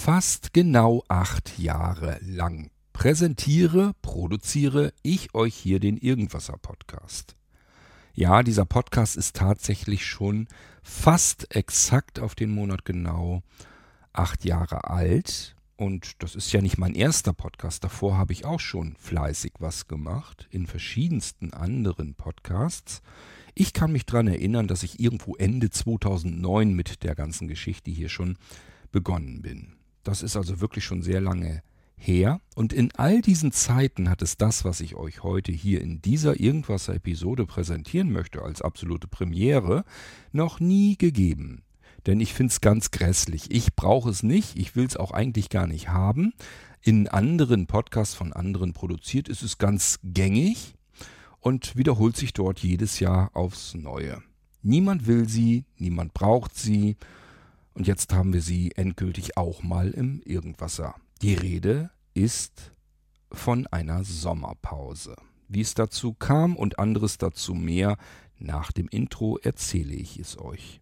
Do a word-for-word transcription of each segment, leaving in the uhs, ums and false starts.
Fast genau acht Jahre lang präsentiere, produziere ich euch hier den Irgendwasser-Podcast. Ja, dieser Podcast ist tatsächlich schon fast exakt auf den Monat genau acht Jahre alt. Und das ist ja nicht mein erster Podcast. Davor habe ich auch schon fleißig was gemacht in verschiedensten anderen Podcasts. Ich kann mich daran erinnern, dass ich irgendwo Ende zweitausendneun mit der ganzen Geschichte hier schon begonnen bin. Das ist also wirklich schon sehr lange her. Und in all diesen Zeiten hat es das, was ich euch heute hier in dieser Irgendwasser-Episode präsentieren möchte, als absolute Premiere, noch nie gegeben. Denn ich finde es ganz grässlich. Ich brauche es nicht. Ich will es auch eigentlich gar nicht haben. In anderen Podcasts von anderen produziert ist es ganz gängig und wiederholt sich dort jedes Jahr aufs Neue. Niemand will sie, niemand braucht sie. Und jetzt haben wir sie endgültig auch mal im Irgendwasser. Die Rede ist von einer Sommerpause. Wie es dazu kam und anderes dazu mehr, nach dem Intro erzähle ich es euch.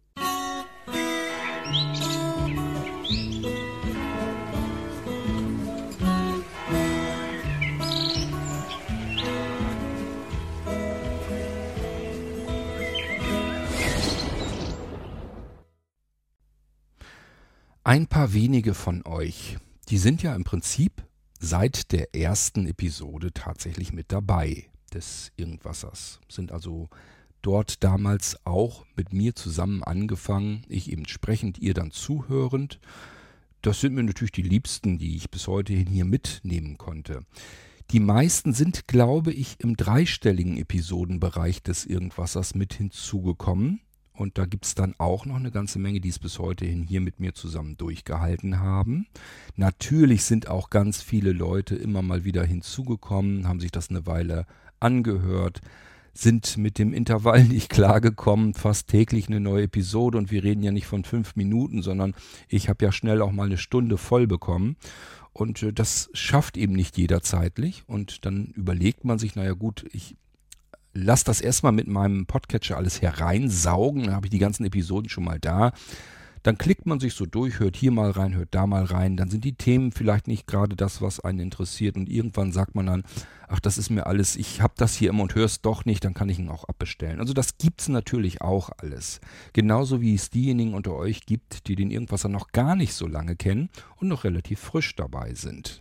Ein paar wenige von euch, die sind ja im Prinzip seit der ersten Episode tatsächlich mit dabei des Irgendwassers. Sind also dort damals auch mit mir zusammen angefangen, ich eben sprechend, ihr dann zuhörend. Das sind mir natürlich die Liebsten, die ich bis heute hin hier mitnehmen konnte. Die meisten sind, glaube ich, im dreistelligen Episodenbereich des Irgendwassers mit hinzugekommen. Und da gibt es dann auch noch eine ganze Menge, die es bis heute hin hier mit mir zusammen durchgehalten haben. Natürlich sind auch ganz viele Leute immer mal wieder hinzugekommen, haben sich das eine Weile angehört, sind mit dem Intervall nicht klargekommen, fast täglich eine neue Episode. Und wir reden ja nicht von fünf Minuten, sondern ich habe ja schnell auch mal eine Stunde voll bekommen. Und äh, das schafft eben nicht jeder zeitlich. Und dann überlegt man sich, naja gut, ich lass das erstmal mit meinem Podcatcher alles hereinsaugen, dann habe ich die ganzen Episoden schon mal da. Dann klickt man sich so durch, hört hier mal rein, hört da mal rein. Dann sind die Themen vielleicht nicht gerade das, was einen interessiert. Und irgendwann sagt man dann, ach, das ist mir alles, ich habe das hier immer und höre es doch nicht, dann kann ich ihn auch abbestellen. Also das gibt's natürlich auch alles. Genauso wie es diejenigen unter euch gibt, die den Irgendwasser noch gar nicht so lange kennen und noch relativ frisch dabei sind.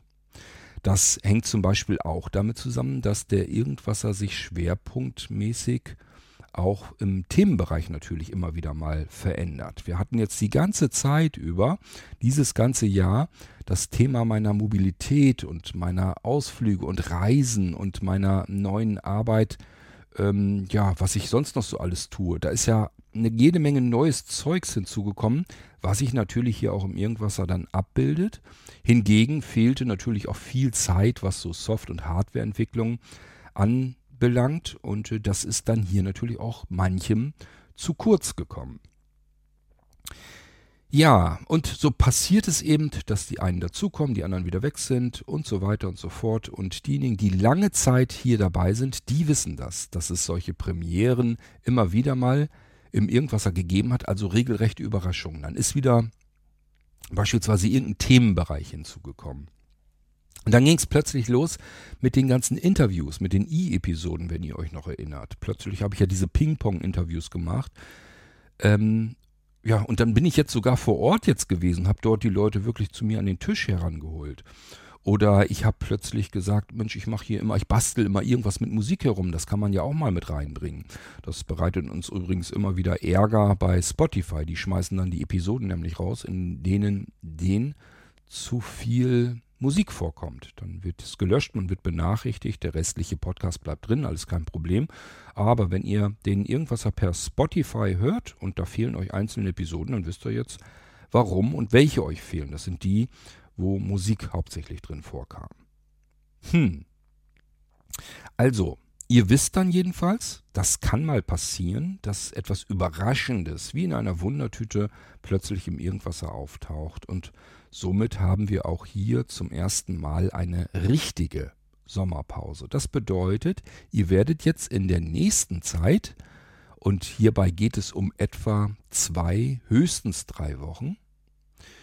Das hängt zum Beispiel auch damit zusammen, dass der Irgendwasser sich schwerpunktmäßig auch im Themenbereich natürlich immer wieder mal verändert. Wir hatten jetzt die ganze Zeit über, dieses ganze Jahr, das Thema meiner Mobilität und meiner Ausflüge und Reisen und meiner neuen Arbeit, ähm, ja, was ich sonst noch so alles tue. Da ist ja eine jede Menge neues Zeugs hinzugekommen, was sich natürlich hier auch im Irgendwasser dann abbildet. Hingegen fehlte natürlich auch viel Zeit, was so Soft- und Hardwareentwicklung anbelangt. Und äh, das ist dann hier natürlich auch manchem zu kurz gekommen. Ja, und so passiert es eben, dass die einen dazukommen, die anderen wieder weg sind und so weiter und so fort. Und diejenigen, die lange Zeit hier dabei sind, die wissen das, dass es solche Premieren immer wieder mal im Irgendwasser gegeben hat, also regelrechte Überraschungen. Dann ist wieder beispielsweise irgendein Themenbereich hinzugekommen. Und dann ging es plötzlich los mit den ganzen Interviews, mit den I-Episoden, wenn ihr euch noch erinnert. Plötzlich habe ich ja diese Ping-Pong-Interviews gemacht. Ähm, ja, und dann bin ich jetzt sogar vor Ort jetzt gewesen, habe dort die Leute wirklich zu mir an den Tisch herangeholt. Oder ich habe plötzlich gesagt, Mensch, ich mache hier immer, ich bastel immer irgendwas mit Musik herum. Das kann man ja auch mal mit reinbringen. Das bereitet uns übrigens immer wieder Ärger bei Spotify. Die schmeißen dann die Episoden nämlich raus, in denen denen zu viel Musik vorkommt. Dann wird es gelöscht, man wird benachrichtigt, der restliche Podcast bleibt drin, alles kein Problem. Aber wenn ihr den Irgendwasser per Spotify hört und da fehlen euch einzelne Episoden, dann wisst ihr jetzt, warum und welche euch fehlen. Das sind die, wo Musik hauptsächlich drin vorkam. Hm. Also, ihr wisst dann jedenfalls, das kann mal passieren, dass etwas Überraschendes, wie in einer Wundertüte, plötzlich im Irgendwasser auftaucht. Und somit haben wir auch hier zum ersten Mal eine richtige Sommerpause. Das bedeutet, ihr werdet jetzt in der nächsten Zeit, und hierbei geht es um etwa zwei, höchstens drei Wochen,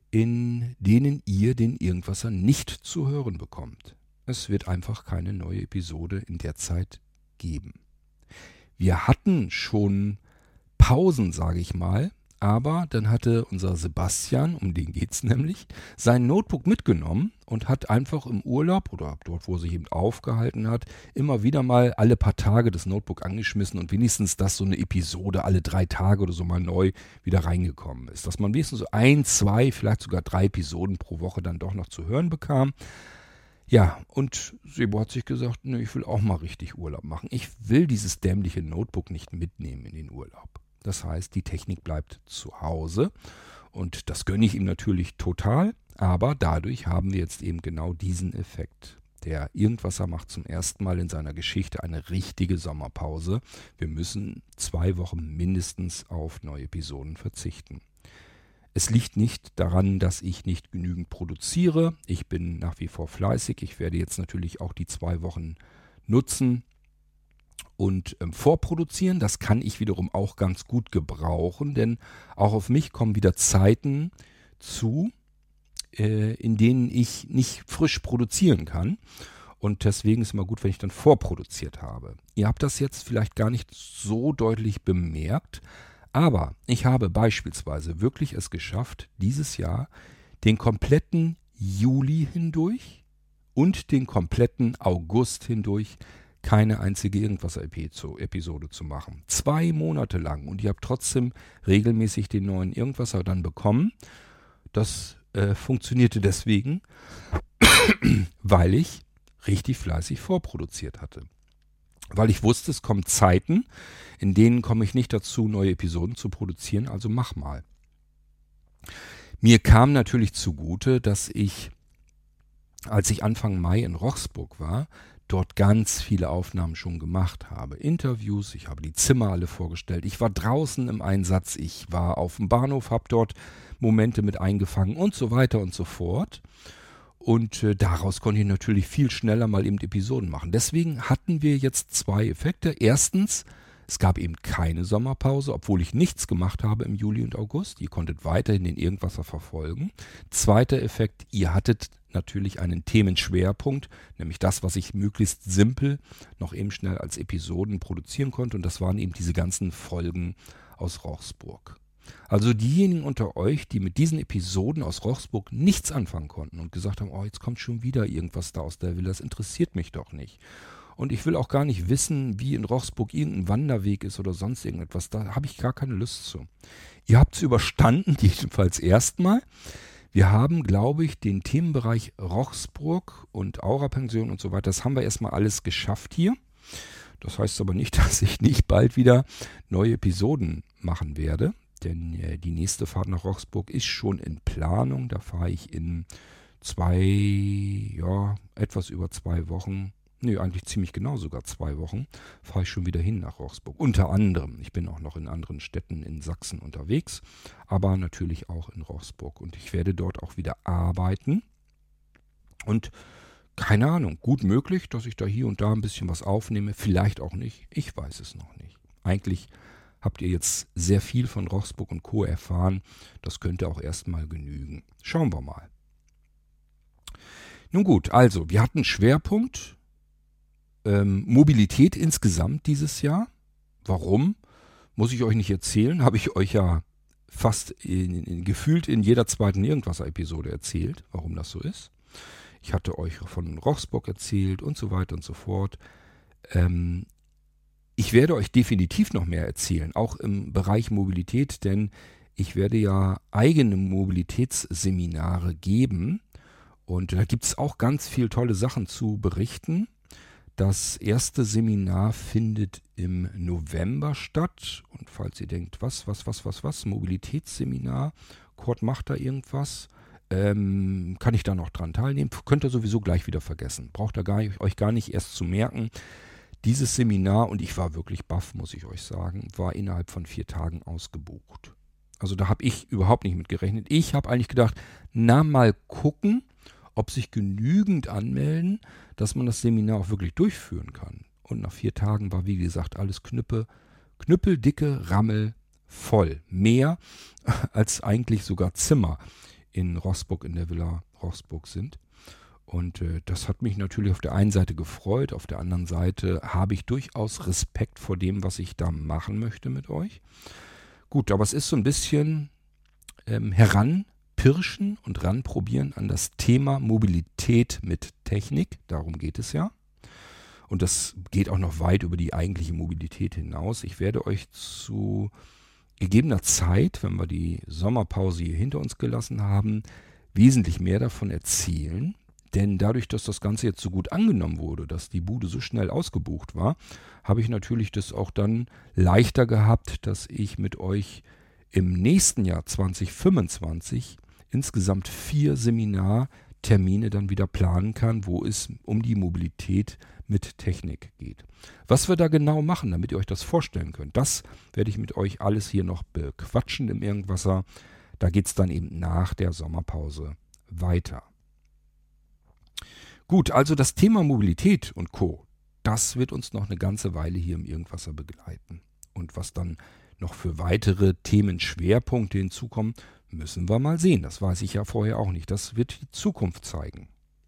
in denen ihr den Irgendwasser nicht zu hören bekommt. Es wird einfach keine neue Episode in der Zeit geben. Wir hatten schon Pausen, sage ich mal, aber dann hatte unser Sebastian, um den geht's nämlich, sein Notebook mitgenommen und hat einfach im Urlaub oder dort, wo er sich eben aufgehalten hat, immer wieder mal alle paar Tage das Notebook angeschmissen und wenigstens, dass so eine Episode alle drei Tage oder so mal neu wieder reingekommen ist. Dass man wenigstens so ein, zwei, vielleicht sogar drei Episoden pro Woche dann doch noch zu hören bekam. Ja, und Sebo hat sich gesagt, ne, ich will auch mal richtig Urlaub machen. Ich will dieses dämliche Notebook nicht mitnehmen in den Urlaub. Das heißt, die Technik bleibt zu Hause und das gönne ich ihm natürlich total, aber dadurch haben wir jetzt eben genau diesen Effekt. Der Irgendwasser macht zum ersten Mal in seiner Geschichte eine richtige Sommerpause. Wir müssen zwei Wochen mindestens auf neue Episoden verzichten. Es liegt nicht daran, dass ich nicht genügend produziere. Ich bin nach wie vor fleißig. Ich werde jetzt natürlich auch die zwei Wochen nutzen und ähm, vorproduzieren. Das kann ich wiederum auch ganz gut gebrauchen, denn auch auf mich kommen wieder Zeiten zu, äh, in denen ich nicht frisch produzieren kann. Und deswegen ist es immer gut, wenn ich dann vorproduziert habe. Ihr habt das jetzt vielleicht gar nicht so deutlich bemerkt, aber ich habe beispielsweise wirklich es geschafft, dieses Jahr den kompletten Juli hindurch und den kompletten August hindurch keine einzige Irgendwasser-Episode zu machen. Zwei Monate lang. Und ihr habt trotzdem regelmäßig den neuen Irgendwasser dann bekommen. Das äh, funktionierte deswegen, weil ich richtig fleißig vorproduziert hatte. Weil ich wusste, es kommen Zeiten, in denen komme ich nicht dazu, neue Episoden zu produzieren, also mach mal. Mir kam natürlich zugute, dass ich, als ich Anfang Mai in Rochsburg war, dort ganz viele Aufnahmen schon gemacht habe. Interviews, ich habe die Zimmer alle vorgestellt. Ich war draußen im Einsatz, ich war auf dem Bahnhof, habe dort Momente mit eingefangen und so weiter und so fort. Und äh, daraus konnte ich natürlich viel schneller mal eben Episoden machen. Deswegen hatten wir jetzt zwei Effekte. Erstens, es gab eben keine Sommerpause, obwohl ich nichts gemacht habe im Juli und August. Ihr konntet weiterhin den Irgendwasser verfolgen. Zweiter Effekt, ihr hattet natürlich einen Themenschwerpunkt, nämlich das, was ich möglichst simpel noch eben schnell als Episoden produzieren konnte. Und das waren eben diese ganzen Folgen aus Rochsburg. Also diejenigen unter euch, die mit diesen Episoden aus Rochsburg nichts anfangen konnten und gesagt haben, oh, jetzt kommt schon wieder irgendwas da aus der Villa, das interessiert mich doch nicht. Und ich will auch gar nicht wissen, wie in Rochsburg irgendein Wanderweg ist oder sonst irgendetwas. Da habe ich gar keine Lust zu. Ihr habt es überstanden, jedenfalls erstmal. Wir haben, glaube ich, den Themenbereich Rochsburg und Aura-Pension und so weiter, das haben wir erstmal alles geschafft hier. Das heißt aber nicht, dass ich nicht bald wieder neue Episoden machen werde. Denn äh, die nächste Fahrt nach Rochsburg ist schon in Planung. Da fahre ich in zwei, ja, etwas über zwei Wochen, nee, eigentlich ziemlich genau sogar zwei Wochen, fahre ich schon wieder hin nach Rochsburg. Unter anderem, ich bin auch noch in anderen Städten in Sachsen unterwegs, aber natürlich auch in Rochsburg. Und ich werde dort auch wieder arbeiten. Und keine Ahnung, gut möglich, dass ich da hier und da ein bisschen was aufnehme. Vielleicht auch nicht. Ich weiß es noch nicht. Eigentlich habt ihr jetzt sehr viel von Rochsburg und Co. erfahren. Das könnte auch erstmal genügen. Schauen wir mal. Nun gut, also wir hatten Schwerpunkt ähm, Mobilität insgesamt dieses Jahr. Warum? Muss ich euch nicht erzählen. Habe ich euch ja fast in, in, gefühlt in jeder zweiten Irgendwasser-Episode erzählt, warum das so ist. Ich hatte euch von Rochsburg erzählt und so weiter und so fort. Ähm, Ich werde euch definitiv noch mehr erzählen, auch im Bereich Mobilität, denn ich werde ja eigene Mobilitätsseminare geben und da gibt es auch ganz viele tolle Sachen zu berichten. Das erste Seminar findet im November statt und falls ihr denkt, was, was, was, was, was, Mobilitätsseminar, Kurt macht da irgendwas, ähm, kann ich da noch dran teilnehmen, könnt ihr sowieso gleich wieder vergessen, braucht ihr gar, euch gar nicht erst zu merken. Dieses Seminar, und ich war wirklich baff, muss ich euch sagen, war innerhalb von vier Tagen ausgebucht. Also da habe ich überhaupt nicht mit gerechnet. Ich habe eigentlich gedacht, na mal gucken, ob sich genügend anmelden, dass man das Seminar auch wirklich durchführen kann. Und nach vier Tagen war, wie gesagt, alles knüppe, knüppeldicke Rammel voll. Mehr als eigentlich sogar Zimmer in Roßburg, in der Villa Roßburg sind. Und äh, das hat mich natürlich auf der einen Seite gefreut, auf der anderen Seite habe ich durchaus Respekt vor dem, was ich da machen möchte mit euch. Gut, aber es ist so ein bisschen ähm, heranpirschen und ranprobieren an das Thema Mobilität mit Technik. Darum geht es ja. Und das geht auch noch weit über die eigentliche Mobilität hinaus. Ich werde euch zu gegebener Zeit, wenn wir die Sommerpause hier hinter uns gelassen haben, wesentlich mehr davon erzählen. Denn dadurch, dass das Ganze jetzt so gut angenommen wurde, dass die Bude so schnell ausgebucht war, habe ich natürlich das auch dann leichter gehabt, dass ich mit euch im nächsten Jahr zwanzig fünfundzwanzig insgesamt vier Seminartermine dann wieder planen kann, wo es um die Mobilität mit Technik geht. Was wir da genau machen, damit ihr euch das vorstellen könnt, das werde ich mit euch alles hier noch bequatschen im Irgendwasser. Da geht es dann eben nach der Sommerpause weiter. Gut, also das Thema Mobilität und Co., das wird uns noch eine ganze Weile hier im Irgendwasser begleiten. Und was dann noch für weitere Themenschwerpunkte hinzukommen, müssen wir mal sehen. Das weiß ich ja vorher auch nicht. Das wird die Zukunft zeigen.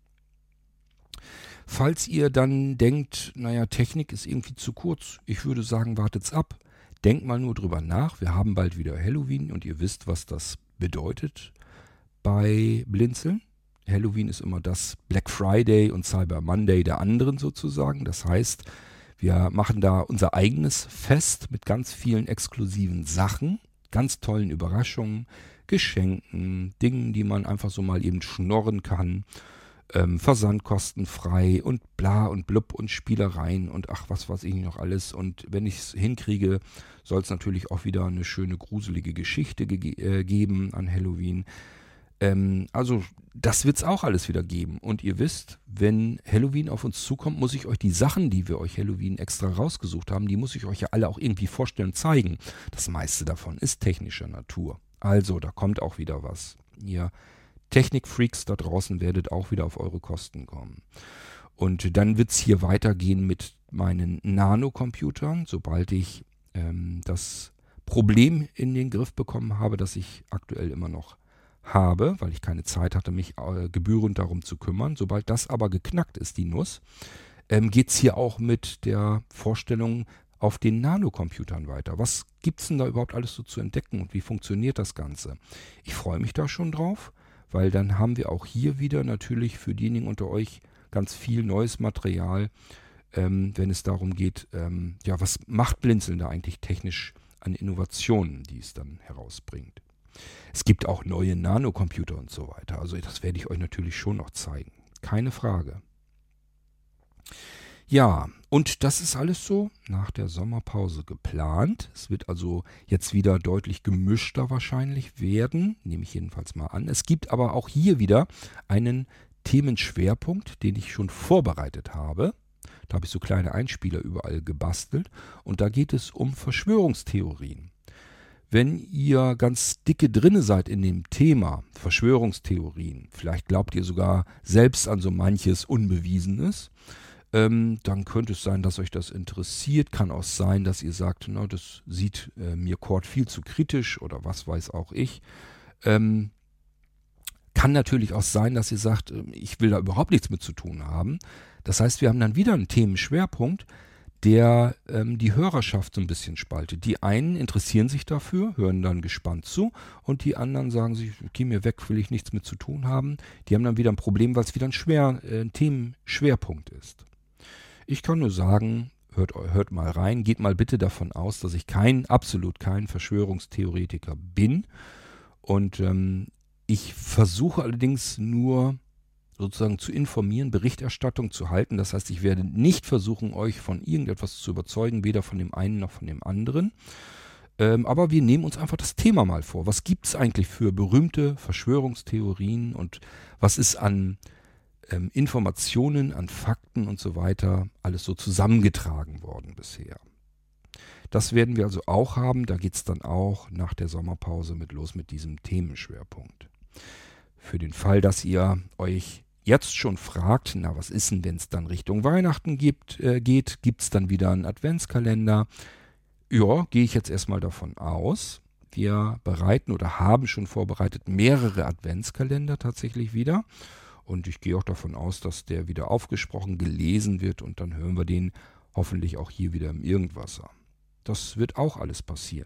Falls ihr dann denkt, naja, Technik ist irgendwie zu kurz, ich würde sagen, wartet's ab. Denkt mal nur drüber nach. Wir haben bald wieder Halloween und ihr wisst, was das bedeutet bei Blinzeln. Halloween ist immer das Black Friday und Cyber Monday der anderen sozusagen. Das heißt, wir machen da unser eigenes Fest mit ganz vielen exklusiven Sachen, ganz tollen Überraschungen, Geschenken, Dingen, die man einfach so mal eben schnorren kann, ähm, versandkostenfrei und bla und blub und Spielereien und ach, was weiß ich noch alles. Und wenn ich es hinkriege, soll es natürlich auch wieder eine schöne gruselige Geschichte ge- äh, geben an Halloween. Ähm, also das wird es auch alles wieder geben. Und ihr wisst, wenn Halloween auf uns zukommt, muss ich euch die Sachen, die wir euch Halloween extra rausgesucht haben, die muss ich euch ja alle auch irgendwie vorstellen und zeigen. Das meiste davon ist technischer Natur. Also, da kommt auch wieder was. Ihr Technikfreaks da draußen werdet auch wieder auf eure Kosten kommen. Und dann wird es hier weitergehen mit meinen Nanocomputern, sobald ich ähm, das Problem in den Griff bekommen habe, das ich aktuell immer noch habe, weil ich keine Zeit hatte, mich äh, gebührend darum zu kümmern. Sobald das aber geknackt ist, die Nuss, ähm, geht es hier auch mit der Vorstellung auf den Nanocomputern weiter. Was gibt es denn da überhaupt alles so zu entdecken und wie funktioniert das Ganze? Ich freue mich da schon drauf, weil dann haben wir auch hier wieder natürlich für diejenigen unter euch ganz viel neues Material, ähm, wenn es darum geht, ähm, ja, was macht Blinzeln da eigentlich technisch an Innovationen, die es dann herausbringt. Es gibt auch neue Nanocomputer und so weiter. Also das werde ich euch natürlich schon noch zeigen. Keine Frage. Ja, und das ist alles so nach der Sommerpause geplant. Es wird also jetzt wieder deutlich gemischter wahrscheinlich werden, nehme ich jedenfalls mal an. Es gibt aber auch hier wieder einen Themenschwerpunkt, den ich schon vorbereitet habe. Da habe ich so kleine Einspieler überall gebastelt. Und da geht es um Verschwörungstheorien. Wenn ihr ganz dicke drinne seid in dem Thema Verschwörungstheorien, vielleicht glaubt ihr sogar selbst an so manches Unbewiesenes, ähm, dann könnte es sein, dass euch das interessiert. Kann auch sein, dass ihr sagt, na, das sieht äh, mir Kord viel zu kritisch oder was weiß auch ich. Ähm, kann natürlich auch sein, dass ihr sagt, äh, ich will da überhaupt nichts mit zu tun haben. Das heißt, wir haben dann wieder einen Themenschwerpunkt, der ähm, die Hörerschaft so ein bisschen spaltet. Die einen interessieren sich dafür, hören dann gespannt zu und die anderen sagen sich, geh mir weg, will ich nichts mit zu tun haben. Die haben dann wieder ein Problem, weil es wieder ein, schwer, äh, ein Themenschwerpunkt ist. Ich kann nur sagen, hört, hört mal rein, geht mal bitte davon aus, dass ich kein, absolut kein Verschwörungstheoretiker bin. Und ähm, ich versuche allerdings nur sozusagen zu informieren, Berichterstattung zu halten. Das heißt, ich werde nicht versuchen, euch von irgendetwas zu überzeugen, weder von dem einen noch von dem anderen. Ähm, aber wir nehmen uns einfach das Thema mal vor. Was gibt es eigentlich für berühmte Verschwörungstheorien und was ist an ähm, Informationen, an Fakten und so weiter alles so zusammengetragen worden bisher? Das werden wir also auch haben. Da geht es dann auch nach der Sommerpause mit los mit diesem Themenschwerpunkt. Für den Fall, dass ihr euch jetzt schon fragt, na, was ist denn, wenn es dann Richtung Weihnachten gibt, äh, geht, gibt es dann wieder einen Adventskalender? Ja, gehe ich jetzt erstmal davon aus. Wir bereiten oder haben schon vorbereitet mehrere Adventskalender tatsächlich wieder. Und ich gehe auch davon aus, dass der wieder aufgesprochen, gelesen wird und dann hören wir den hoffentlich auch hier wieder im Irgendwasser. Das wird auch alles passieren.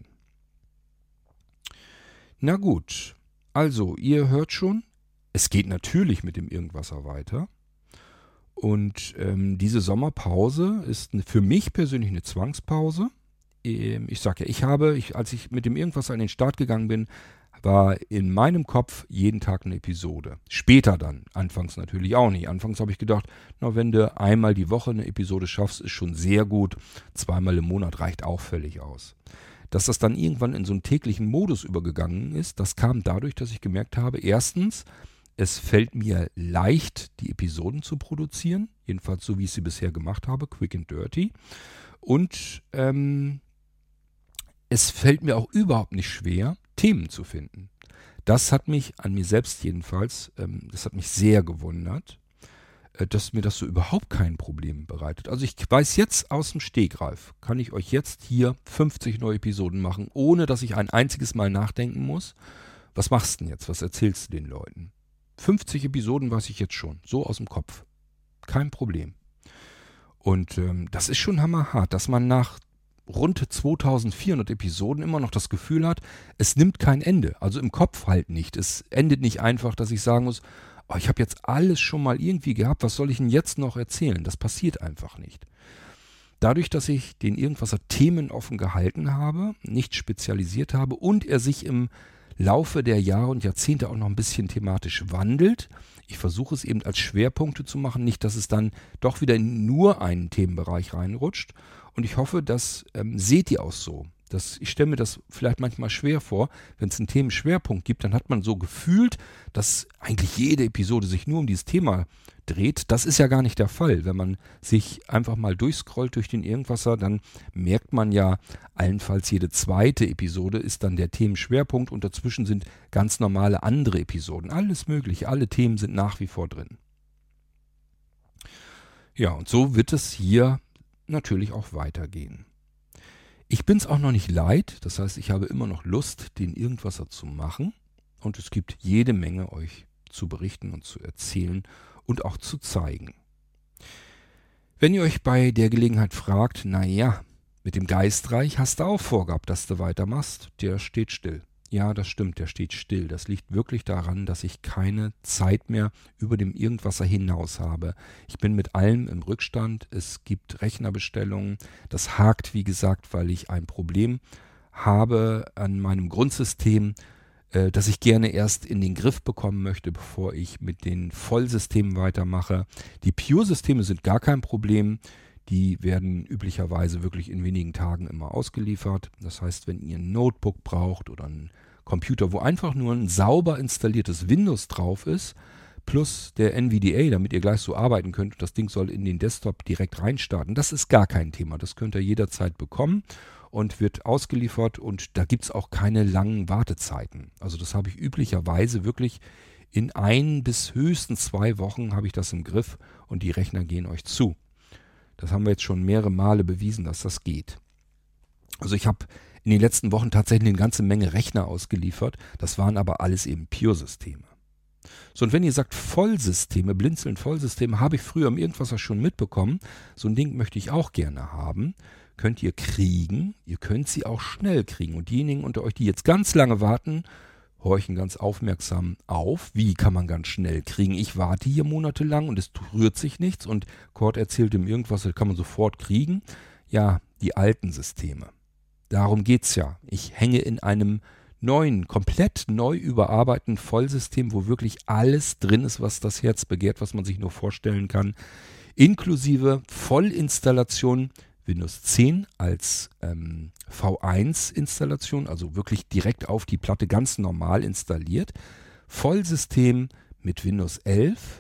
Na gut, also ihr hört schon, es geht natürlich mit dem Irgendwasser weiter. Und ähm, diese Sommerpause ist ne, für mich persönlich eine Zwangspause. Ähm, ich sage ja, ich habe, ich, als ich mit dem Irgendwas an den Start gegangen bin, war in meinem Kopf jeden Tag eine Episode. Später dann, anfangs natürlich auch nicht. Anfangs habe ich gedacht, na, wenn du einmal die Woche eine Episode schaffst, ist schon sehr gut. Zweimal im Monat reicht auch völlig aus. Dass das dann irgendwann in so einen täglichen Modus übergegangen ist, das kam dadurch, dass ich gemerkt habe, erstens, es fällt mir leicht, die Episoden zu produzieren, jedenfalls so, wie ich sie bisher gemacht habe, quick and dirty. Und ähm, es fällt mir auch überhaupt nicht schwer, Themen zu finden. Das hat mich an mir selbst jedenfalls, ähm, das hat mich sehr gewundert, äh, dass mir das so überhaupt kein Problem bereitet. Also ich weiß jetzt aus dem Stegreif, kann ich euch jetzt hier fünfzig neue Episoden machen, ohne dass ich ein einziges Mal nachdenken muss. Was machst du denn jetzt? Was erzählst du den Leuten? fünfzig Episoden weiß ich jetzt schon, so aus dem Kopf. Kein Problem. Und ähm, das ist schon hammerhart, dass man nach rund zweitausendvierhundert Episoden immer noch das Gefühl hat, es nimmt kein Ende. Also im Kopf halt nicht. Es endet nicht einfach, dass ich sagen muss, oh, ich habe jetzt alles schon mal irgendwie gehabt, was soll ich denn jetzt noch erzählen? Das passiert einfach nicht. Dadurch, dass ich den Irgendwasser Themen offen gehalten habe, nicht spezialisiert habe und er sich im Laufe der Jahre und Jahrzehnte auch noch ein bisschen thematisch wandelt. Ich versuche es eben als Schwerpunkte zu machen, nicht, dass es dann doch wieder in nur einen Themenbereich reinrutscht. Und ich hoffe, das ähm, seht ihr auch so. Das, ich stelle mir das vielleicht manchmal schwer vor, wenn es einen Themenschwerpunkt gibt, dann hat man so gefühlt, dass eigentlich jede Episode sich nur um dieses Thema dreht. Das ist ja gar nicht der Fall. Wenn man sich einfach mal durchscrollt durch den Irgendwasser, dann merkt man ja, allenfalls jede zweite Episode ist dann der Themenschwerpunkt und dazwischen sind ganz normale andere Episoden. Alles mögliche, alle Themen sind nach wie vor drin. Ja, und so wird es hier natürlich auch weitergehen. Ich bin es auch noch nicht leid, das heißt, ich habe immer noch Lust, den Irgendwasser zu machen und es gibt jede Menge euch zu berichten und zu erzählen und auch zu zeigen. Wenn ihr euch bei der Gelegenheit fragt, naja, mit dem Geistreich hast du auch vorgehabt, dass du weitermachst, der steht still. Ja, das stimmt, der steht still. Das liegt wirklich daran, dass ich keine Zeit mehr über dem Irgendwasser hinaus habe. Ich bin mit allem im Rückstand. Es gibt Rechnerbestellungen. Das hakt, wie gesagt, weil ich ein Problem habe an meinem Grundsystem, äh, das ich gerne erst in den Griff bekommen möchte, bevor ich mit den Vollsystemen weitermache. Die Pure-Systeme sind gar kein Problem. Die werden üblicherweise wirklich in wenigen Tagen immer ausgeliefert. Das heißt, wenn ihr ein Notebook braucht oder einen Computer, wo einfach nur ein sauber installiertes Windows drauf ist, plus der N V D A, damit ihr gleich so arbeiten könnt und das Ding soll in den Desktop direkt reinstarten, das ist gar kein Thema. Das könnt ihr jederzeit bekommen und wird ausgeliefert und da gibt es auch keine langen Wartezeiten. Also das habe ich üblicherweise wirklich in ein bis höchstens zwei Wochen habe ich das im Griff und die Rechner gehen euch zu. Das haben wir jetzt schon mehrere Male bewiesen, dass das geht. Also ich habe in den letzten Wochen tatsächlich eine ganze Menge Rechner ausgeliefert. Das waren aber alles eben Pure-Systeme. So, und wenn ihr sagt Vollsysteme, blinzeln Vollsysteme, habe ich früher im Irgendwasser schon mitbekommen. So ein Ding möchte ich auch gerne haben. Könnt ihr kriegen. Ihr könnt sie auch schnell kriegen. Und diejenigen unter euch, die jetzt ganz lange warten, horchen ganz aufmerksam auf. Wie kann man ganz schnell kriegen? Ich warte hier monatelang und es rührt sich nichts. Und Cord erzählt ihm irgendwas, das kann man sofort kriegen. Ja, die alten Systeme. Darum geht's ja. Ich hänge in einem neuen, komplett neu überarbeiteten Vollsystem, wo wirklich alles drin ist, was das Herz begehrt, was man sich nur vorstellen kann. Inklusive Vollinstallation Windows zehn als ähm, V eins Installation, also wirklich direkt auf die Platte ganz normal installiert. Vollsystem mit Windows elf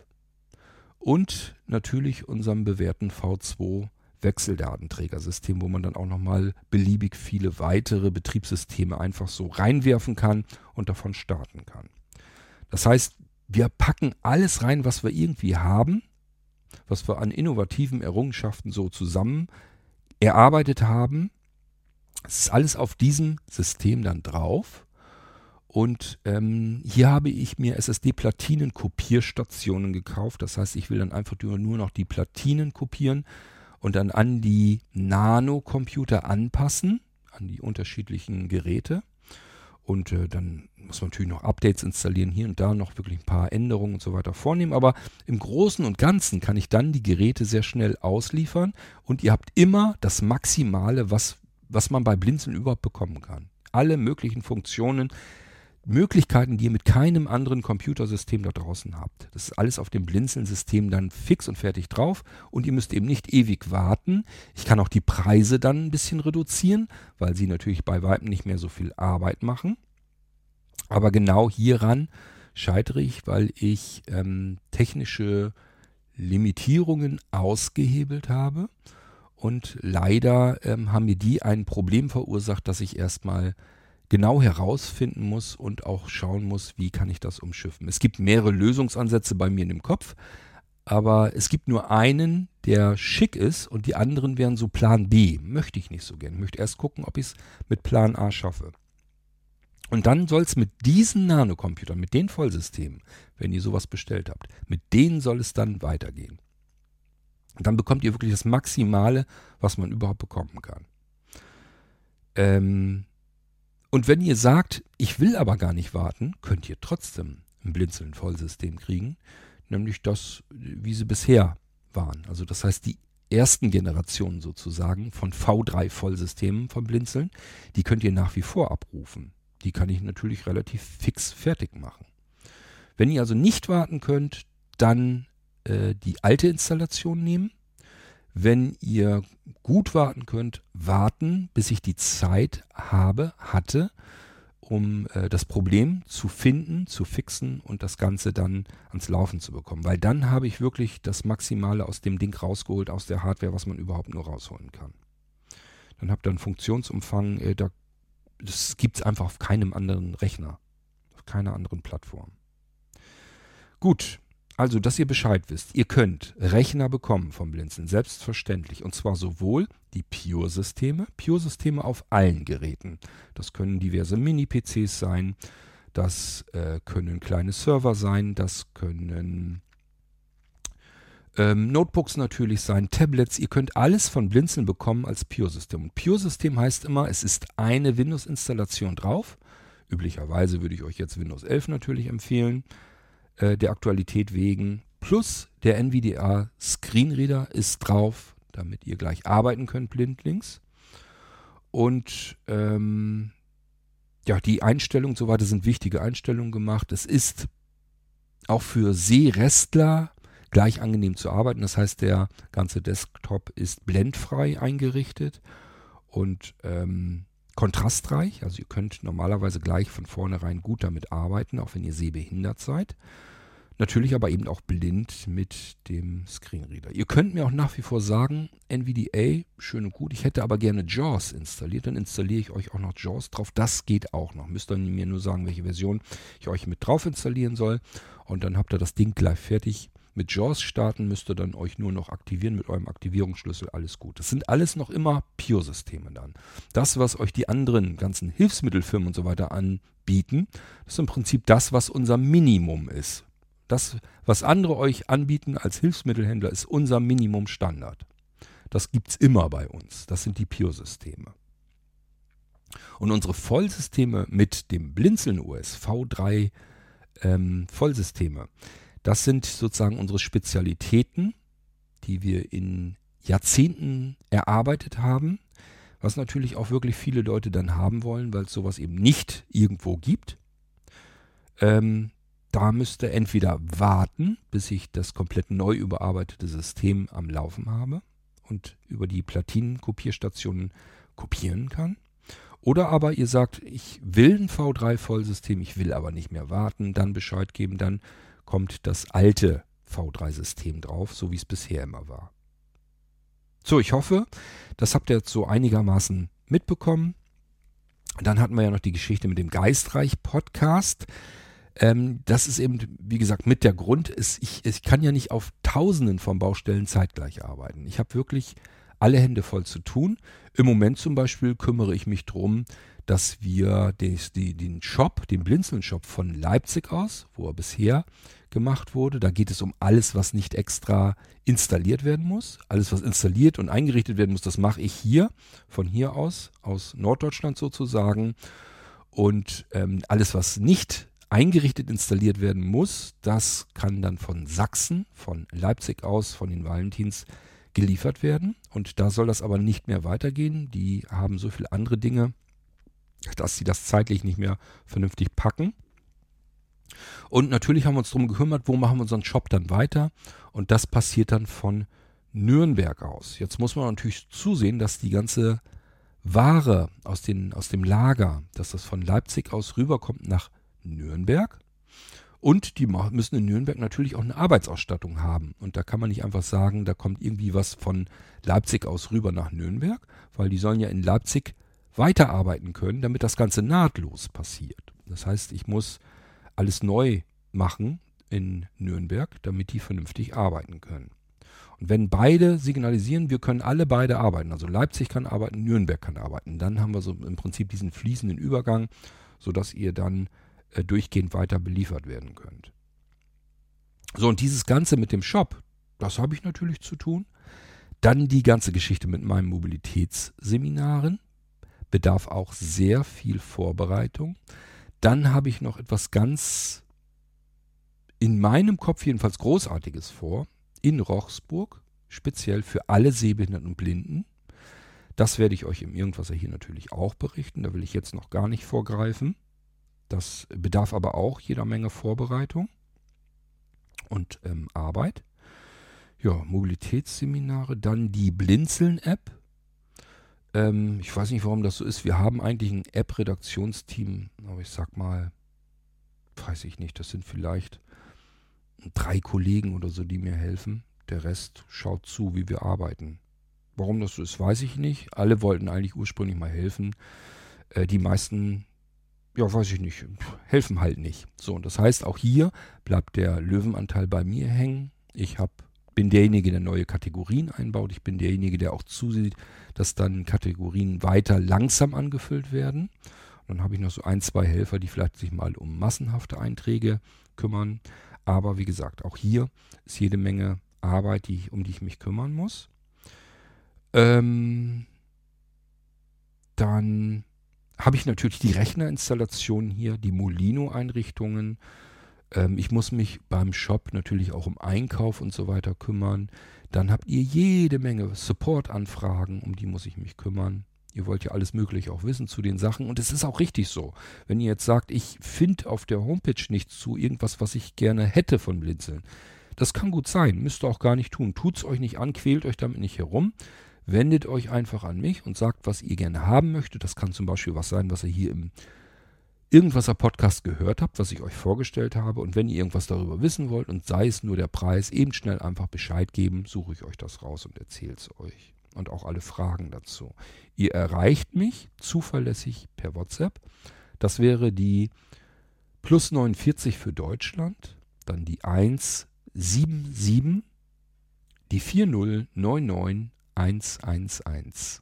und natürlich unserem bewährten V zwei Wechseldatenträgersystem, wo man dann auch nochmal beliebig viele weitere Betriebssysteme einfach so reinwerfen kann und davon starten kann. Das heißt, wir packen alles rein, was wir irgendwie haben, was wir an innovativen Errungenschaften so zusammen erarbeitet haben Es ist alles auf diesem System dann drauf. Und ähm, hier habe ich mir S S D-Platinen-Kopierstationen gekauft. Das heißt, ich will dann einfach nur noch die Platinen kopieren und dann an die Nano-Computer anpassen, an die unterschiedlichen Geräte. Und äh, dann muss man natürlich noch Updates installieren, hier und da noch wirklich ein paar Änderungen und so weiter vornehmen. Aber im Großen und Ganzen kann ich dann die Geräte sehr schnell ausliefern. Und ihr habt immer das Maximale, was, was man bei Blinzeln überhaupt bekommen kann. Alle möglichen Funktionen, Möglichkeiten, die ihr mit keinem anderen Computersystem da draußen habt. Das ist alles auf dem Blinzeln-System dann fix und fertig drauf und ihr müsst eben nicht ewig warten. Ich kann auch die Preise dann ein bisschen reduzieren, weil sie natürlich bei Weitem nicht mehr so viel Arbeit machen. Aber genau hieran scheitere ich, weil ich ähm, technische Limitierungen ausgehebelt habe und leider ähm, haben mir die ein Problem verursacht, dass ich erstmal genau herausfinden muss und auch schauen muss, wie kann ich das umschiffen. Es gibt mehrere Lösungsansätze bei mir in dem Kopf, aber es gibt nur einen, der schick ist und die anderen wären so Plan B. Möchte ich nicht so gern. Ich möchte erst gucken, ob ich es mit Plan A schaffe. Und dann soll es mit diesen Nanocomputern, mit den Vollsystemen, wenn ihr sowas bestellt habt, mit denen soll es dann weitergehen. Und dann bekommt ihr wirklich das Maximale, was man überhaupt bekommen kann. Ähm... Und wenn ihr sagt, ich will aber gar nicht warten, könnt ihr trotzdem ein Blinzeln-Vollsystem kriegen, nämlich das, wie sie bisher waren. Also das heißt, die ersten Generationen sozusagen von V drei Vollsystemen von Blinzeln, die könnt ihr nach wie vor abrufen. Die kann ich natürlich relativ fix fertig machen. Wenn ihr also nicht warten könnt, dann äh, die alte Installation nehmen. Wenn ihr gut warten könnt, warten, bis ich die Zeit habe, hatte, um äh, das Problem zu finden, zu fixen und das Ganze dann ans Laufen zu bekommen. Weil dann habe ich wirklich das Maximale aus dem Ding rausgeholt, aus der Hardware, was man überhaupt nur rausholen kann. Dann habt ihr einen Funktionsumfang, äh, da, das gibt es einfach auf keinem anderen Rechner, auf keiner anderen Plattform. Gut. Also, dass ihr Bescheid wisst, ihr könnt Rechner bekommen vom Blinzeln, selbstverständlich. Und zwar sowohl die Pure-Systeme, Pure-Systeme auf allen Geräten. Das können diverse Mini-P Cs sein, das äh, können kleine Server sein, das können ähm, Notebooks natürlich sein, Tablets. Ihr könnt alles von Blinzeln bekommen als Pure-System. Und Pure-System heißt immer, es ist eine Windows-Installation drauf. Üblicherweise würde ich euch jetzt Windows elf natürlich empfehlen. Der Aktualität wegen. Plus der N V D A Screenreader ist drauf, damit ihr gleich arbeiten könnt blindlings. Und ähm, ja, die Einstellungen und so weiter sind wichtige Einstellungen gemacht. Es ist auch für Sehrestler gleich angenehm zu arbeiten. Das heißt, der ganze Desktop ist blendfrei eingerichtet und ähm, kontrastreich. Also ihr könnt normalerweise gleich von vornherein gut damit arbeiten, auch wenn ihr sehbehindert seid. Natürlich aber eben auch blind mit dem Screenreader. Ihr könnt mir auch nach wie vor sagen, N V D A, schön und gut, ich hätte aber gerne JAWS installiert, dann installiere ich euch auch noch JAWS drauf. Das geht auch noch. Müsst ihr mir nur sagen, welche Version ich euch mit drauf installieren soll. Und dann habt ihr das Ding gleich fertig. Mit JAWS starten müsst ihr dann euch nur noch aktivieren mit eurem Aktivierungsschlüssel. Alles gut. Das sind alles noch immer Pure-Systeme dann. Das, was euch die anderen ganzen Hilfsmittelfirmen und so weiter anbieten, das ist im Prinzip das, was unser Minimum ist. Das, was andere euch anbieten als Hilfsmittelhändler, ist unser Minimum-Standard. Das gibt es immer bei uns. Das sind die Pure-Systeme. Und unsere Vollsysteme mit dem Blinzeln-O S V drei ähm, Vollsysteme, das sind sozusagen unsere Spezialitäten, die wir in Jahrzehnten erarbeitet haben, was natürlich auch wirklich viele Leute dann haben wollen, weil es sowas eben nicht irgendwo gibt. Ähm, Da müsst ihr entweder warten, bis ich das komplett neu überarbeitete System am Laufen habe und über die Platinenkopierstationen kopieren kann. Oder aber ihr sagt, ich will ein V drei Vollsystem, ich will aber nicht mehr warten, dann Bescheid geben, dann kommt das alte V drei System drauf, so wie es bisher immer war. So, ich hoffe, das habt ihr jetzt so einigermaßen mitbekommen. Dann hatten wir ja noch die Geschichte mit dem Geistreich-Podcast. Ähm, das ist eben, wie gesagt, mit der Grund, ist, ich, ich kann ja nicht auf Tausenden von Baustellen zeitgleich arbeiten. Ich habe wirklich alle Hände voll zu tun. Im Moment zum Beispiel kümmere ich mich drum, dass wir des, die, den Shop, den Blinzeln-Shop von Leipzig aus, wo er bisher gemacht wurde, da geht es um alles, was nicht extra installiert werden muss. Alles, was installiert und eingerichtet werden muss, das mache ich hier, von hier aus, aus Norddeutschland sozusagen. Und ähm, alles, was nicht eingerichtet installiert werden muss, das kann dann von Sachsen, von Leipzig aus, von den Valentins geliefert werden. Und da soll das aber nicht mehr weitergehen. Die haben so viele andere Dinge, dass sie das zeitlich nicht mehr vernünftig packen. Und natürlich haben wir uns darum gekümmert, wo machen wir unseren Shop dann weiter. Und das passiert dann von Nürnberg aus. Jetzt muss man natürlich zusehen, dass die ganze Ware aus, den, aus dem Lager, dass das von Leipzig aus rüberkommt nach Nürnberg. Und die müssen in Nürnberg natürlich auch eine Arbeitsausstattung haben. Und da kann man nicht einfach sagen, da kommt irgendwie was von Leipzig aus rüber nach Nürnberg, weil die sollen ja in Leipzig weiterarbeiten können, damit das Ganze nahtlos passiert. Das heißt, ich muss alles neu machen in Nürnberg, damit die vernünftig arbeiten können. Und wenn beide signalisieren, wir können alle beide arbeiten, also Leipzig kann arbeiten, Nürnberg kann arbeiten, dann haben wir so im Prinzip diesen fließenden Übergang, sodass ihr dann äh, durchgehend weiter beliefert werden könnt. So, und dieses Ganze mit dem Shop, das habe ich natürlich zu tun. Dann die ganze Geschichte mit meinen Mobilitätsseminaren. Bedarf auch sehr viel Vorbereitung. Dann habe ich noch etwas ganz in meinem Kopf jedenfalls Großartiges vor, in Rochsburg, speziell für alle Sehbehinderten und Blinden. Das werde ich euch im Irgendwasser hier natürlich auch berichten, da will ich jetzt noch gar nicht vorgreifen. Das bedarf aber auch jeder Menge Vorbereitung und ähm, Arbeit. Ja, Mobilitätsseminare, dann die Blinzeln-App. Ich weiß nicht, warum das so ist. Wir haben eigentlich ein App-Redaktionsteam, aber ich sag mal, weiß ich nicht, das sind vielleicht drei Kollegen oder so, die mir helfen. Der Rest schaut zu, wie wir arbeiten. Warum das so ist, weiß ich nicht. Alle wollten eigentlich ursprünglich mal helfen. Äh, die meisten, ja, weiß ich nicht, helfen halt nicht. So, und das heißt, auch hier bleibt der Löwenanteil bei mir hängen. Ich habe bin derjenige, der neue Kategorien einbaut. Ich bin derjenige, der auch zusieht, dass dann Kategorien weiter langsam angefüllt werden. Und dann habe ich noch so ein, zwei Helfer, die vielleicht sich mal um massenhafte Einträge kümmern. Aber wie gesagt, auch hier ist jede Menge Arbeit, die ich, um die ich mich kümmern muss. Ähm, dann habe ich natürlich die Rechnerinstallation hier, die Molino-Einrichtungen. Ich muss mich beim Shop natürlich auch um Einkauf und so weiter kümmern. Dann habt ihr jede Menge Support-Anfragen, um die muss ich mich kümmern. Ihr wollt ja alles Mögliche auch wissen zu den Sachen. Und es ist auch richtig so. Wenn ihr jetzt sagt, ich finde auf der Homepage nichts zu irgendwas, was ich gerne hätte von Blinzeln. Das kann gut sein, müsst ihr auch gar nicht tun. Tut's euch nicht an, quält euch damit nicht herum. Wendet euch einfach an mich und sagt, was ihr gerne haben möchtet. Das kann zum Beispiel was sein, was ihr hier im Irgendwasser Podcast gehört habt, was ich euch vorgestellt habe. Und wenn ihr irgendwas darüber wissen wollt und sei es nur der Preis, eben schnell einfach Bescheid geben, suche ich euch das raus und erzähle es euch. Und auch alle Fragen dazu. Ihr erreicht mich zuverlässig per WhatsApp. Das wäre die plus neunundvierzig für Deutschland, dann die eins sieben sieben, die vier null neun neun eins eins eins.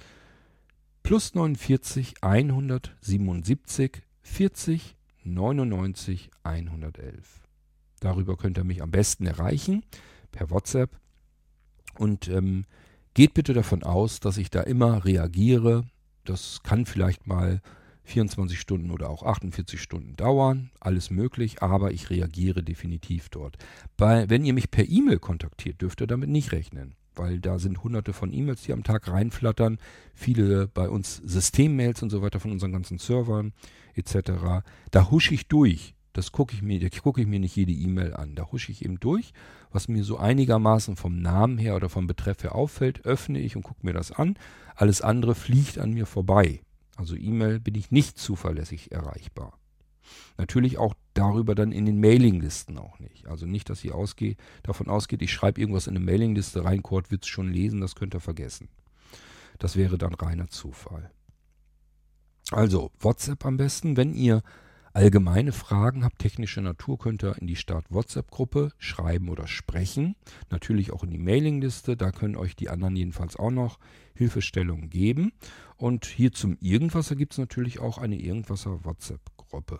Plus neunundvierzig hundertsiebenundsiebzig vierzig neunundneunzig hundertelf. Darüber könnt ihr mich am besten erreichen, per WhatsApp. Und ähm, geht bitte davon aus, dass ich da immer reagiere. Das kann vielleicht mal vierundzwanzig Stunden oder auch achtundvierzig Stunden dauern. Alles möglich, aber ich reagiere definitiv dort. Bei, wenn ihr mich per E-Mail kontaktiert, dürft ihr damit nicht rechnen. Weil da sind hunderte von E-Mails, die am Tag reinflattern. Viele bei uns Systemmails und so weiter von unseren ganzen Servern et cetera. Da husche ich durch. Das gucke ich mir, da gucke ich mir nicht jede E-Mail an. Da husche ich eben durch. Was mir so einigermaßen vom Namen her oder vom Betreff her auffällt, öffne ich und gucke mir das an. Alles andere fliegt an mir vorbei. Also E-Mail bin ich nicht zuverlässig erreichbar. Natürlich auch darüber dann in den Mailinglisten auch nicht. Also nicht, dass ihr ausgeht, davon ausgeht, ich schreibe irgendwas in eine Mailingliste rein, Kurt wird es schon lesen, das könnt ihr vergessen. Das wäre dann reiner Zufall. Also WhatsApp am besten, wenn ihr allgemeine Fragen habt, technischer Natur, könnt ihr in die Start-WhatsApp-Gruppe schreiben oder sprechen. Natürlich auch in die Mailingliste, da können euch die anderen jedenfalls auch noch Hilfestellungen geben. Und hier zum Irgendwasser gibt es natürlich auch eine Irgendwasser-WhatsApp-Gruppe.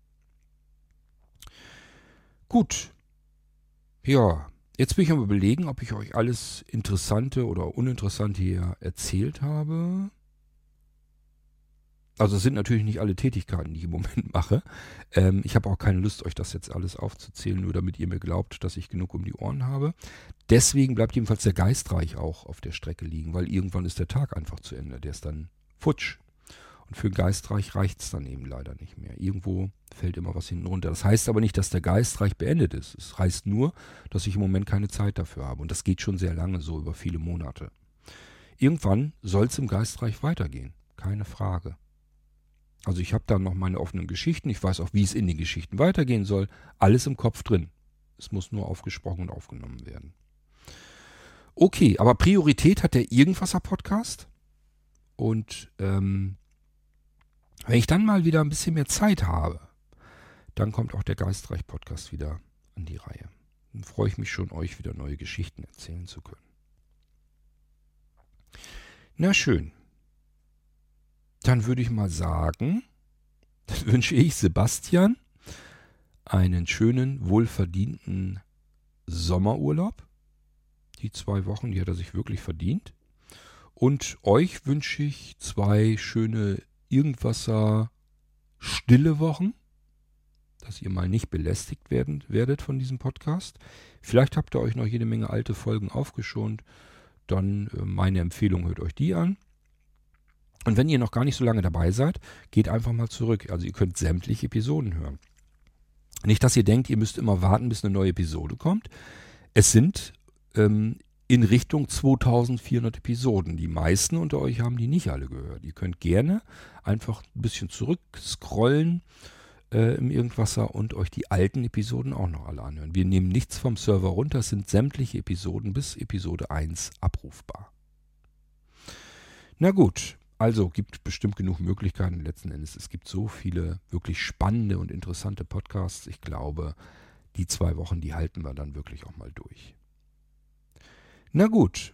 Gut, ja, jetzt bin ich am Überlegen, ob ich euch alles Interessante oder Uninteressante hier erzählt habe. Also es sind natürlich nicht alle Tätigkeiten, die ich im Moment mache. Ähm, ich habe auch keine Lust, euch das jetzt alles aufzuzählen, nur damit ihr mir glaubt, dass ich genug um die Ohren habe. Deswegen bleibt jedenfalls der Geistreich auch auf der Strecke liegen, weil irgendwann ist der Tag einfach zu Ende. Der ist dann futsch. Und für den Geistreich reicht es dann eben leider nicht mehr. Irgendwo fällt immer was hinten runter. Das heißt aber nicht, dass der Geistreich beendet ist. Es heißt nur, dass ich im Moment keine Zeit dafür habe. Und das geht schon sehr lange so, über viele Monate. Irgendwann soll es im Geistreich weitergehen. Keine Frage. Also ich habe da noch meine offenen Geschichten. Ich weiß auch, wie es in den Geschichten weitergehen soll. Alles im Kopf drin. Es muss nur aufgesprochen und aufgenommen werden. Okay, aber Priorität hat der Irgendwasser-Podcast. Und ähm, wenn ich dann mal wieder ein bisschen mehr Zeit habe, dann kommt auch der Geistreich-Podcast wieder an die Reihe. Dann freue ich mich schon, euch wieder neue Geschichten erzählen zu können. Na schön. Dann würde ich mal sagen, dann wünsche ich Sebastian einen schönen, wohlverdienten Sommerurlaub. Die zwei Wochen, die hat er sich wirklich verdient. Und euch wünsche ich zwei schöne Irgendwasser stille Wochen, dass ihr mal nicht belästigt werden, werdet von diesem Podcast. Vielleicht habt ihr euch noch jede Menge alte Folgen aufgeschont. Dann äh, meine Empfehlung, hört euch die an. Und wenn ihr noch gar nicht so lange dabei seid, geht einfach mal zurück. Also ihr könnt sämtliche Episoden hören. Nicht, dass ihr denkt, ihr müsst immer warten, bis eine neue Episode kommt. Es sind ähm, in Richtung zweitausendvierhundert Episoden. Die meisten unter euch haben die nicht alle gehört. Ihr könnt gerne einfach ein bisschen zurückscrollen äh, im Irgendwasser und euch die alten Episoden auch noch alle anhören. Wir nehmen nichts vom Server runter. Es sind sämtliche Episoden bis Episode eins abrufbar. Na gut. Also gibt bestimmt genug Möglichkeiten. Letzten Endes, es gibt so viele wirklich spannende und interessante Podcasts. Ich glaube, die zwei Wochen, die halten wir dann wirklich auch mal durch. Na gut.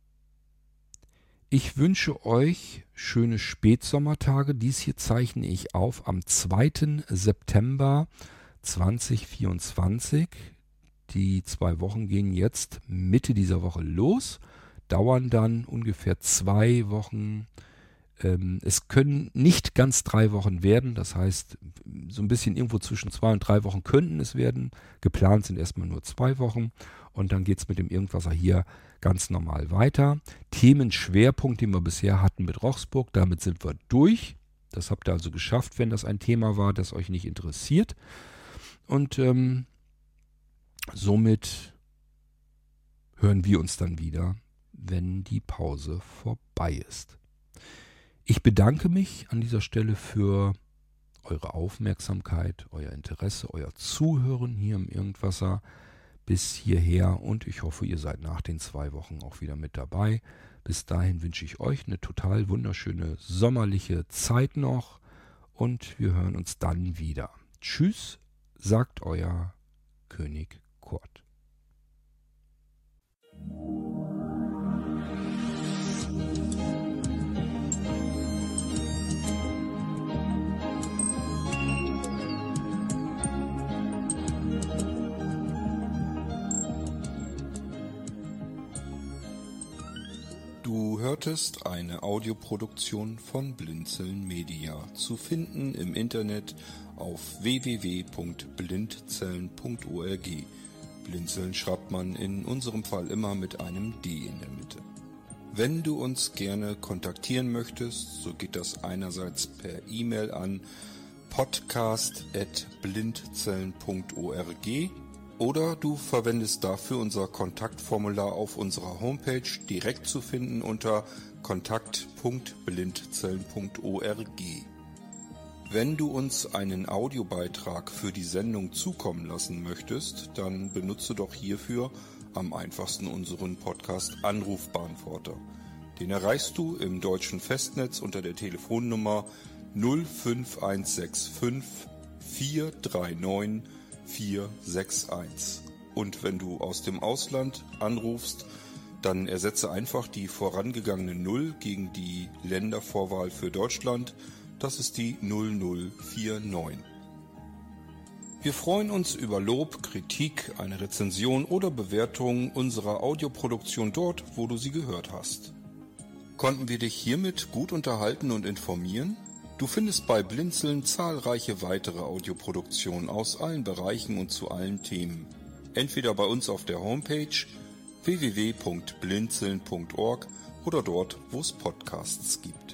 Ich wünsche euch schöne Spätsommertage. Dies hier zeichne ich auf am zweiten September zweitausendvierundzwanzig. Die zwei Wochen gehen jetzt Mitte dieser Woche los, dauern dann ungefähr zwei Wochen. Es können nicht ganz drei Wochen werden, das heißt, so ein bisschen irgendwo zwischen zwei und drei Wochen könnten es werden. Geplant sind erstmal nur zwei Wochen und dann geht es mit dem Irgendwasser hier ganz normal weiter. Themenschwerpunkt, den wir bisher hatten mit Rochsburg, damit sind wir durch. Das habt ihr also geschafft, wenn das ein Thema war, das euch nicht interessiert. Und ähm, somit hören wir uns dann wieder, wenn die Pause vorbei ist. Ich bedanke mich an dieser Stelle für eure Aufmerksamkeit, euer Interesse, euer Zuhören hier im Irgendwasser bis hierher und ich hoffe, ihr seid nach den zwei Wochen auch wieder mit dabei. Bis dahin wünsche ich euch eine total wunderschöne sommerliche Zeit noch und wir hören uns dann wieder. Tschüss, sagt euer König Kurt. Du hörtest eine Audioproduktion von Blinzeln Media, zu finden im Internet auf w w w punkt blindzellen punkt org. Blinzeln schreibt man in unserem Fall immer mit einem D in der Mitte. Wenn du uns gerne kontaktieren möchtest, so geht das einerseits per E-Mail an podcast at blindzellen punkt org oder du verwendest dafür unser Kontaktformular auf unserer Homepage, direkt zu finden unter kontakt punkt blindzellen punkt org. Wenn du uns einen Audiobeitrag für die Sendung zukommen lassen möchtest, dann benutze doch hierfür am einfachsten unseren Podcast Anrufbeantworter. Den erreichst du im deutschen Festnetz unter der Telefonnummer null fünf eins sechs fünf vier drei neun vier sechs eins. Und wenn du aus dem Ausland anrufst, dann ersetze einfach die vorangegangene Null gegen die Ländervorwahl für Deutschland. Das ist die null null vier neun. Wir freuen uns über Lob, Kritik, eine Rezension oder Bewertung unserer Audioproduktion dort, wo du sie gehört hast. Konnten wir dich hiermit gut unterhalten und informieren? Du findest bei Blinzeln zahlreiche weitere Audioproduktionen aus allen Bereichen und zu allen Themen. Entweder bei uns auf der Homepage w w w punkt blinzeln punkt org oder dort, wo es Podcasts gibt.